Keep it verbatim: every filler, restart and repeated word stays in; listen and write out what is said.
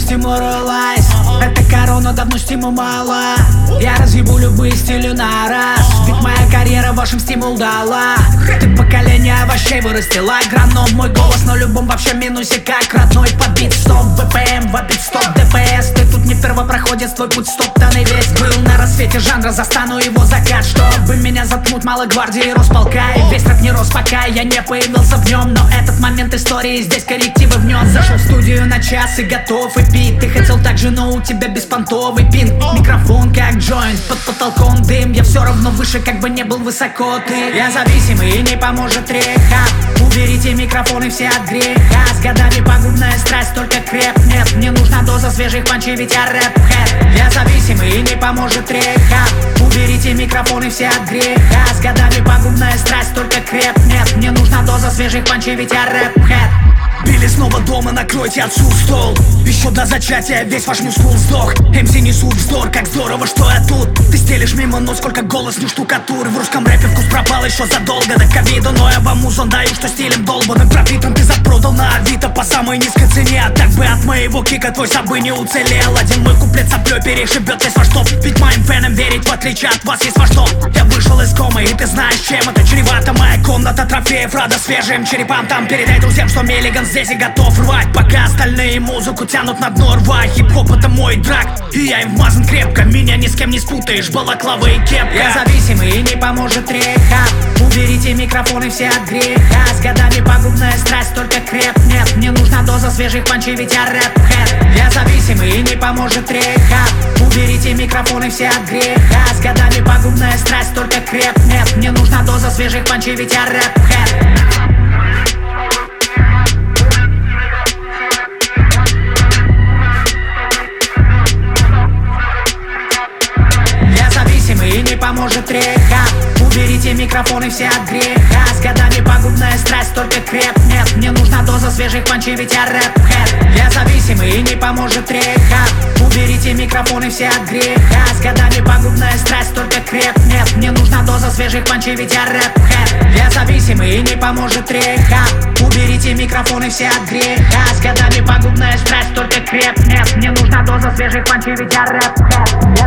стимурилась. Эта корона давно стиму мало. Я разъебу любые стили на раз. Ведь моя карьера вашим стимул дала. Ты поколение овощей вырастила граном. Мой голос на любом вообще минусе как родной. Подбит стоп, БПМ, вопит стоп, ДПС. Ты тут не первопроходец, твой путь стоптанный весь. Был на рассвете жанра, застану его закат. Чтобы меня заткнуть малой гвардии Росполка. И весь рэп не рос, пока я не появился в нем. Но этот момент истории, здесь коррективы внес. Зашел в студию на час и готов и пить. Ты хотел так же, но у тебя беспонтовый пинг. Микрофон как джойнт, под потолком дым. Я все равно выше, как бы не был высоко ты. Я зависимый и не поможет рехаб. Уберите микрофоны все от греха. С годами пагубная страсть только крепнет. Мне нужна доза свежих панчей, ведь я рэп-хэт. Я зависимый и не поможет рехаб. Уберите микрофоны все от греха. С годами пагубная страсть только крепнет. Мне нужна доза свежих панчей, ведь я рэп-хэт. Били снова дома, накройте отцу стол. Еще до зачатия весь ваш мускул сдох. МС несут вздор, как здорово, что я тут. Ты стелишь мимо, но сколько голос не штукатур. В русском рэпе вкус пропал еще задолго до ковида. Но я вам музон даю, что стилем долбаным пропитан. Ты запродал на Авито по самой низкой цене. А так бы от моего кика твой собой не уцелел. Один мой куплет соплей перешибет весь ваш топ. Ведь моим фенам верить, в отличие от вас, есть во что. Я вышел из комы, и ты знаешь, чем это чревато. Моя комната трофеев, рада свежим черепам. Там передай друзьям, что Миллиган здесь и готов рвать. Пока остальные музыку тянут на дно рва. Хип-хоп это мой драк, и я им вмазан крепко. Меня ни с кем не спутаешь, балаклава и кепка. Я зависимый и не поможет рехаб. Уберите микрофоны все от греха. С годами пагубная страсть только крепнет. Мне нужна доза свежих панчей, ведь я рэп-хэт. Я зависимый и не поможет рехаб. Уберите микрофоны все от греха. С годами пагубная страсть только крепнет. Мне нужна доза свежих панчей, ведь я рэп-хэт. И не поможет рехаб. Уберите микрофоны все от греха. С годами пагубная страсть только крепнет. Мне нужна доза свежих панчей, ведь я рэп-хэт. Я зависимый и не поможет рехаб. Уберите микрофоны все от греха. С годами пагубная страсть только крепнет. Мне нужна доза свежих панчей, ведь я рэп-хэт. Я зависимый и не поможет рехаб. Уберите микрофоны все от греха. С годами пагубная страсть только крепнет. Мне нужна доза свежих панчей, ведь я рэп-хэт.